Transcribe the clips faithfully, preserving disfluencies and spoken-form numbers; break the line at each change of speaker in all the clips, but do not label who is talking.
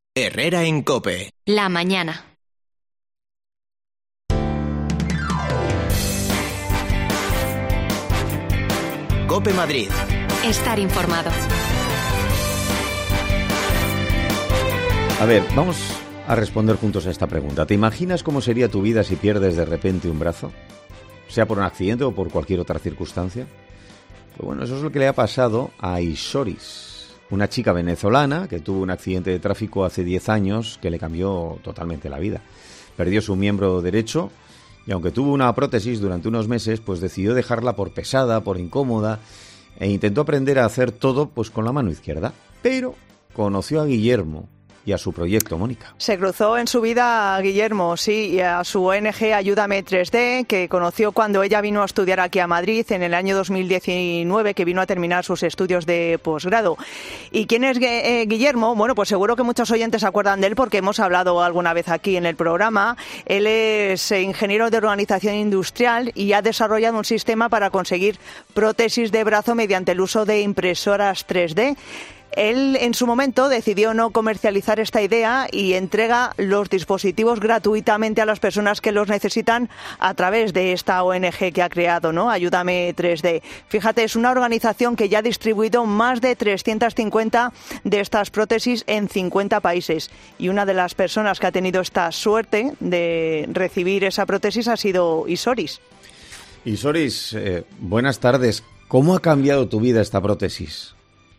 Herrera en COPE.
La mañana.
COPE Madrid.
Estar informado.
A ver, vamos a responder juntos a esta pregunta. ¿Te imaginas cómo sería tu vida si pierdes de repente un brazo? Sea por un accidente o por cualquier otra circunstancia. Pues bueno, eso es lo que le ha pasado a Isoris, una chica venezolana que tuvo un accidente de tráfico hace diez años que le cambió totalmente la vida. Perdió su miembro derecho y aunque tuvo una prótesis durante unos meses, pues decidió dejarla por pesada, por incómoda e intentó aprender a hacer todo pues con la mano izquierda. Pero conoció a Guillermo y a su proyecto, Mónica.
Se cruzó en su vida a Guillermo, sí, y a su O N Ge Ayúdame tres D, que conoció cuando ella vino a estudiar aquí a Madrid en el año dos mil diecinueve, que vino a terminar sus estudios de posgrado. ¿Y quién es eh, Guillermo? Bueno, pues seguro que muchos oyentes se acuerdan de él porque hemos hablado alguna vez aquí en el programa. Él es ingeniero de organización industrial y ha desarrollado un sistema para conseguir prótesis de brazo mediante el uso de impresoras tres D. Él, en su momento, decidió no comercializar esta idea y entrega los dispositivos gratuitamente a las personas que los necesitan a través de esta O N Ge que ha creado, ¿no? Ayúdame tres D. Fíjate, es una organización que ya ha distribuido más de trescientas cincuenta de estas prótesis en cincuenta países. Y una de las personas que ha tenido esta suerte de recibir esa prótesis ha sido Isoris.
Isoris, eh, buenas tardes. ¿Cómo ha cambiado tu vida esta prótesis?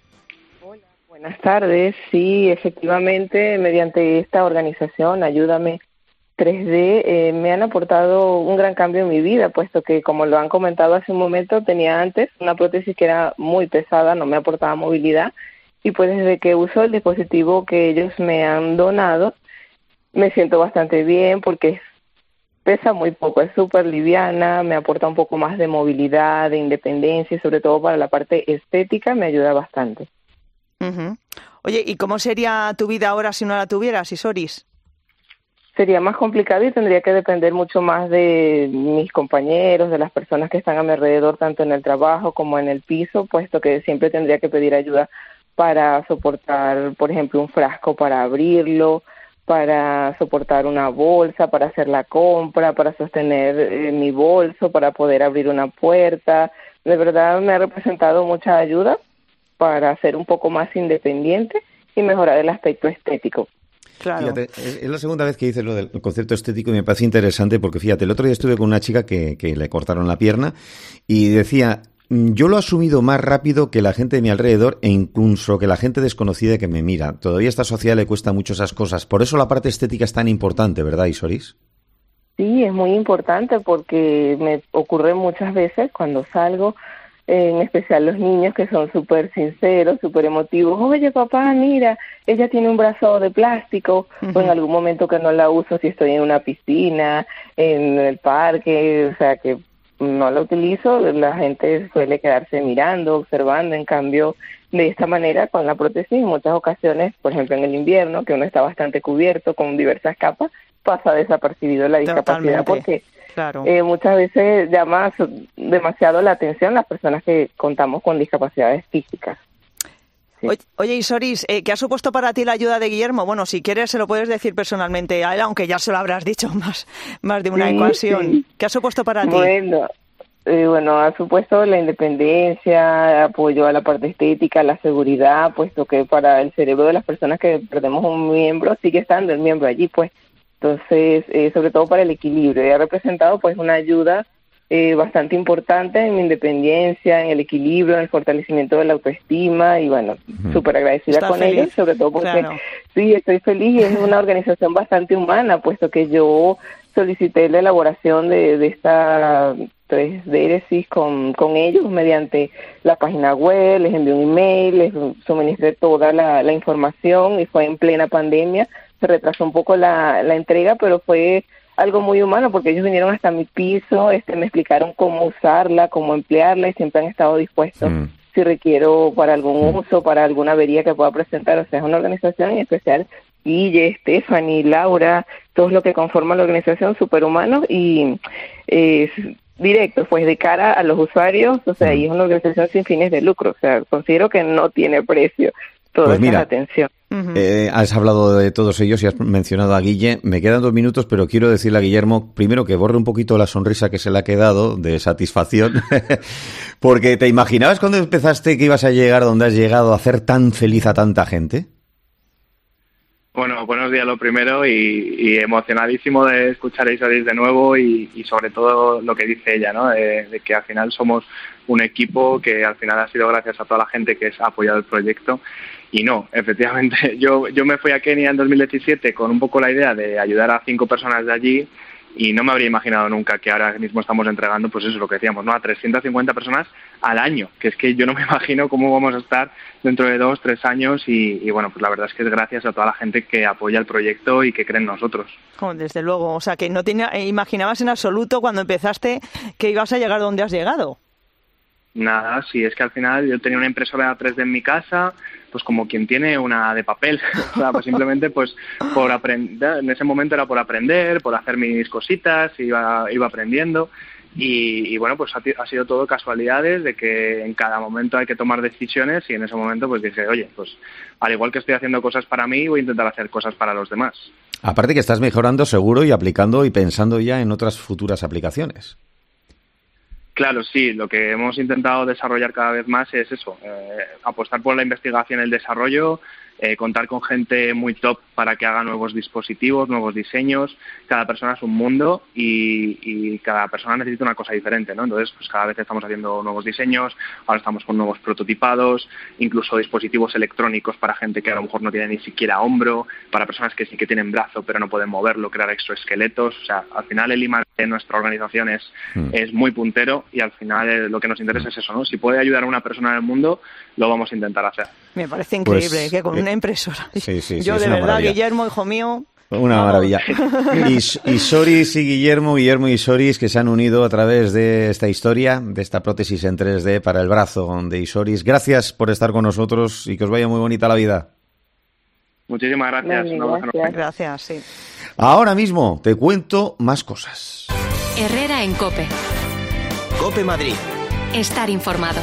Buenas tardes, sí, efectivamente, mediante esta organización, Ayúdame tres D, eh, me han aportado un gran cambio en mi vida, puesto que, como lo han comentado hace un momento, tenía antes una prótesis que era muy pesada, no me aportaba movilidad, y pues desde que uso el dispositivo que ellos me han donado, me siento bastante bien porque pesa muy poco, es súper liviana, me aporta un poco más de movilidad, de independencia, y sobre todo para la parte estética me ayuda bastante.
Uh-huh. Oye, ¿y cómo sería tu vida ahora si no la tuvieras, Isoris?
Sería más complicado y tendría que depender mucho más de mis compañeros, de las personas que están a mi alrededor, tanto en el trabajo como en el piso, puesto que siempre tendría que pedir ayuda para soportar, por ejemplo, un frasco para abrirlo, para soportar una bolsa, para hacer la compra, para sostener eh, mi bolso, para poder abrir una puerta. De verdad me ha representado mucha ayuda para ser un poco más independiente y mejorar el aspecto estético.
Claro. Fíjate, es la segunda vez que dices lo del concepto estético y me parece interesante porque, fíjate, el otro día estuve con una chica que, que le cortaron la pierna y decía, yo lo he asumido más rápido que la gente de mi alrededor e incluso que la gente desconocida que me mira. Todavía a esta sociedad le cuesta mucho esas cosas. Por eso la parte estética es tan importante, ¿verdad, Isoris?
Sí, es muy importante porque me ocurre muchas veces cuando salgo, en especial los niños que son súper sinceros, súper emotivos. Oye, papá, mira, ella tiene un brazo de plástico, uh-huh. O en algún momento que no la uso, si estoy en una piscina, en el parque, o sea, que no la utilizo, la gente suele quedarse mirando, observando. En cambio, de esta manera, con la prótesis, en muchas ocasiones, por ejemplo, en el invierno, que uno está bastante cubierto con diversas capas, pasa desapercibido la discapacidad. Totalmente. Porque Claro. Eh, muchas veces llama demasiado la atención las personas que contamos con discapacidades físicas. Sí.
Oye, oye, Isoris, eh, ¿qué ha supuesto para ti la ayuda de Guillermo? Bueno, si quieres se lo puedes decir personalmente a él, aunque ya se lo habrás dicho más, más de una
sí,
ocasión.
Sí.
¿Qué ha supuesto para ti?
Bueno, eh, bueno, ha supuesto la independencia, apoyo a la parte estética, la seguridad, puesto que para el cerebro de las personas que perdemos un miembro sigue estando el miembro allí, pues. Entonces, eh, sobre todo para el equilibrio, y ha representado pues una ayuda eh, bastante importante en mi independencia, en el equilibrio, en el fortalecimiento de la autoestima y bueno, uh-huh. súper agradecida ¿Estás con feliz? Ellos, sobre todo porque claro. sí, estoy feliz y es una organización bastante humana, puesto que yo solicité la elaboración de, de esta tres D con, con ellos mediante la página web, les envié un email, les suministré toda la, la información y fue en plena pandemia. Se retrasó un poco la, la entrega, pero fue algo muy humano porque ellos vinieron hasta mi piso, este, me explicaron cómo usarla, cómo emplearla y siempre han estado dispuestos mm. si requiero para algún mm. uso, para alguna avería que pueda presentar. O sea, es una organización en especial, Guille, Stephanie, Laura, todos los que conforman la organización, superhumanos y eh, directos, pues de cara a los usuarios, o sea, mm. y es una organización sin fines de lucro, o sea, considero que no tiene precio. toda
Pues mira,
esa atención.
Ujú.
Eh, has hablado de todos ellos y has mencionado a Guille. Me quedan dos minutos, pero quiero decirle a Guillermo, primero, que borre un poquito la sonrisa que se le ha quedado de satisfacción, porque ¿te imaginabas cuando empezaste que ibas a llegar donde has llegado, a hacer tan feliz a tanta gente?
Bueno, buenos días lo primero y, y emocionadísimo de escuchar a Isoris de nuevo y, y sobre todo lo que dice ella, ¿no? De, de que al final somos un equipo que al final ha sido gracias a toda la gente que ha apoyado el proyecto. Y no, efectivamente, yo yo me fui a Kenia en dos mil diecisiete con un poco la idea de ayudar a cinco personas de allí y no me habría imaginado nunca que ahora mismo estamos entregando, pues eso es lo que decíamos, ¿no? A trescientas cincuenta personas al año, que es que yo no me imagino cómo vamos a estar dentro de dos, tres años y, y bueno, pues la verdad es que es gracias a toda la gente que apoya el proyecto y que cree en nosotros.
Oh, desde luego, o sea, que no te imaginabas en absoluto cuando empezaste que ibas a llegar donde has llegado.
Nada, sí, es que al final yo tenía una impresora tres D en mi casa, pues como quien tiene una de papel, o sea, pues simplemente pues por aprender, en ese momento era por aprender, por hacer mis cositas, iba, iba aprendiendo y, y bueno, pues ha, ha sido todo casualidades de que en cada momento hay que tomar decisiones y en ese momento pues dije, oye, pues al igual que estoy haciendo cosas para mí, voy a intentar hacer cosas para los demás.
Aparte que estás mejorando seguro y aplicando y pensando ya en otras futuras aplicaciones.
Claro, sí, lo que hemos intentado desarrollar cada vez más es eso, eh, apostar por la investigación y el desarrollo, eh, contar con gente muy top para que haga nuevos dispositivos, nuevos diseños. Cada persona es un mundo y, y cada persona necesita una cosa diferente, ¿no? Entonces, pues cada vez estamos haciendo nuevos diseños, ahora estamos con nuevos prototipados, incluso dispositivos electrónicos para gente que a lo mejor no tiene ni siquiera hombro, para personas que sí que tienen brazo pero no pueden moverlo, crear exoesqueletos. O sea, al final el I M A de nuestra organización es, mm. es muy puntero y al final eh, lo que nos interesa es eso, ¿no? Si puede ayudar a una persona en el mundo, lo vamos a intentar hacer.
Me parece increíble
pues,
que con
eh,
una impresora.
Sí, sí,
Yo
sí,
de verdad,
maravilla.
Guillermo, hijo mío.
Una
vamos.
maravilla. Y, y Isoris y Guillermo, Guillermo y Isoris, que se han unido a través de esta historia, de esta prótesis en tres D para el brazo de Isoris. Gracias por estar con nosotros y que os vaya muy bonita la vida.
Muchísimas gracias.
Vale,
Una
gracias.
Gracias, sí.
Ahora mismo te cuento más cosas.
Herrera en COPE.
COPE Madrid.
Estar informado.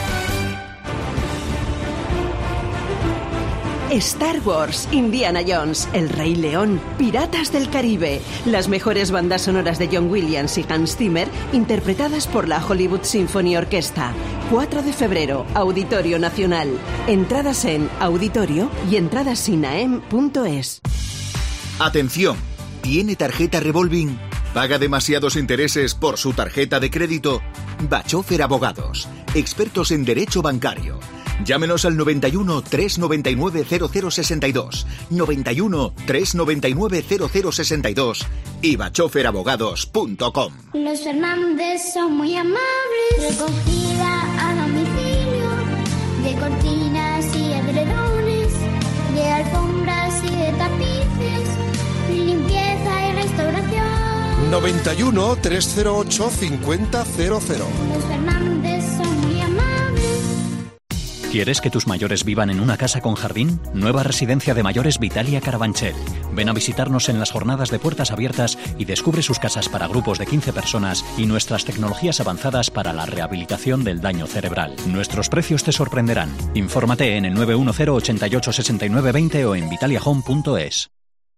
Star Wars, Indiana Jones, El Rey León, Piratas del Caribe, las mejores bandas sonoras de John Williams y Hans Zimmer, interpretadas por la Hollywood Symphony Orchestra. cuatro de febrero, Auditorio Nacional. Entradas en Auditorio y entradasinaem punto es.
Atención, ¿tiene tarjeta revolving? ¿Paga demasiados intereses por su tarjeta de crédito? Bachofer Abogados, expertos en derecho bancario. Llámenos al noventa y uno, trescientos noventa y nueve, cero cero sesenta y dos, noventa y uno, trescientos noventa y nueve, cero cero sesenta y dos y bachofer abogados punto com.
Los Fernández son muy amables. Recogida a domicilio de cortinas y edredones, de alfombras y de tapices, limpieza y restauración.
noventa y uno, trescientos ocho, cincuenta cero cero.
Los Fernández son muy amables.
¿Quieres que tus mayores vivan en una casa con jardín? Nueva residencia de mayores Vitalia Carabanchel. Ven a visitarnos en las jornadas de puertas abiertas y descubre sus casas para grupos de quince personas y nuestras tecnologías avanzadas para la rehabilitación del daño cerebral. Nuestros precios te sorprenderán. Infórmate en el nueve uno cero, ochenta y ocho, sesenta y nueve veinte o en vitalia home punto es.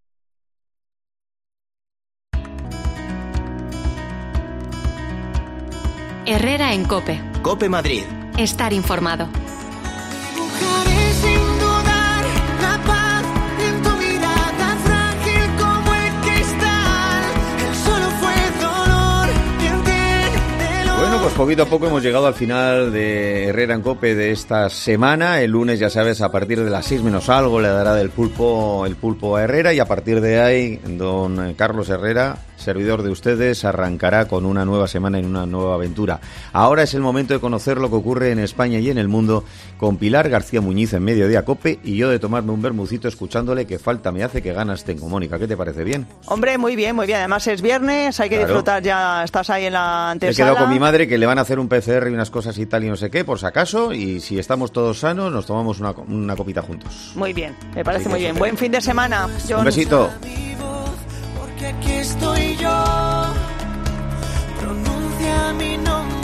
Herrera en COPE.
COPE Madrid.
Estar informado.
Buscaré sin dudar la paz en tu mirada frágil como el cristal. Él solo fue dolor y entiéndelo.
Bueno, pues poquito a poco hemos llegado al final de Herrera en COPE de esta semana. El lunes, ya sabes, a partir de las seis menos algo le dará del pulpo el pulpo a Herrera y a partir de ahí don Carlos Herrera, servidor de ustedes, arrancará con una nueva semana en una nueva aventura. Ahora es el momento de conocer lo que ocurre en España y en el mundo con Pilar García Muñiz en Mediodía COPE y yo de tomarme un bermucito escuchándole que falta me hace, que ganas tengo. Mónica, ¿qué te parece? ¿Bien?
Hombre, muy bien, muy bien. Además es viernes, hay que
Claro.
disfrutar ya. Estás ahí en la
He
antesala.
quedado con mi madre que le van a hacer un P C R y unas cosas y tal y no sé qué, por si acaso, y si estamos todos sanos nos tomamos una, una copita juntos.
Muy bien, me parece
Así que
muy bien.
súper.
Buen fin de semana, John.
Un besito.
Porque aquí estoy yo. Pronuncia mi nombre.